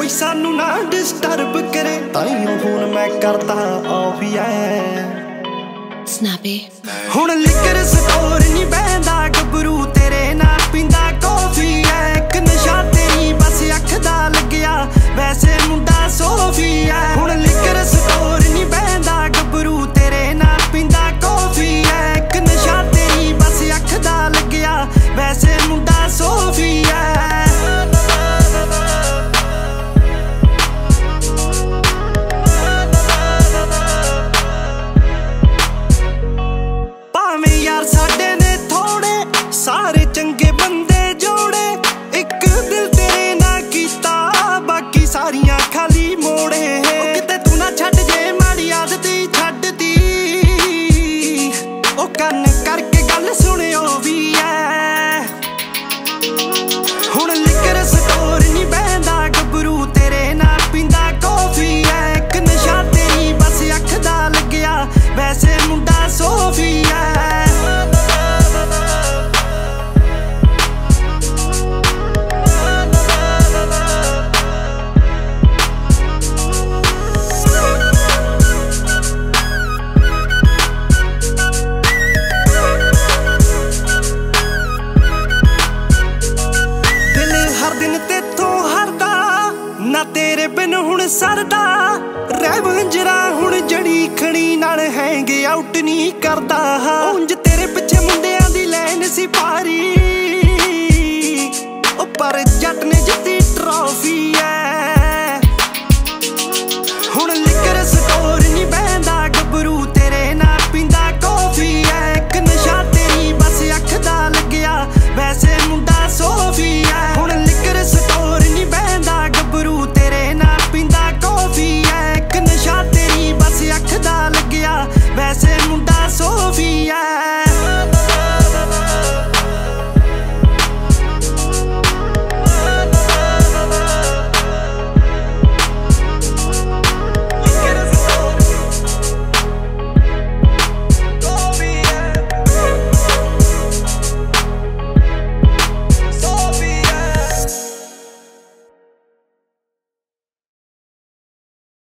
कोई सानू ना डिस्टर्ब करे, ताइयों फोन मैं करता ऑफ ही है। Snappy हुण लिकर स्टोर नहीं बहंदा गबरू तेरे नाल पींदा कॉफी है। एक नशा तेरी बस अख दा लग्या वैसे मुंडा सोफी है। हुण लिकर स्टोर नहीं बहंदा गबरू तेरे नाल पींदा कॉफी है। एक नशा तेरी बस अख दा लग्या वैसे मुंडा सोफी है। यार साडे ने थोड़े सारे चंगे बंदे जोड़े, एक दिल तेरे ना कीता बाकी सारियां खाली मोड़े। किते तू ना छड्ड जे माड़ी आदत छड्डती, ओ कन करके गल सुनियो भी है। हुण लिकर स्टोर नहीं बहंदा गबरू तेरे नाल पींदा कॉफी है। एक नशा तेरी बस अख दा लग्या वैसे मुंडा सोफी है। ना तेरे बिन हुण सरदा रैवंजरा हुण जड़ी खड़ी नाल हैंग आउट नहीं करदा। उंज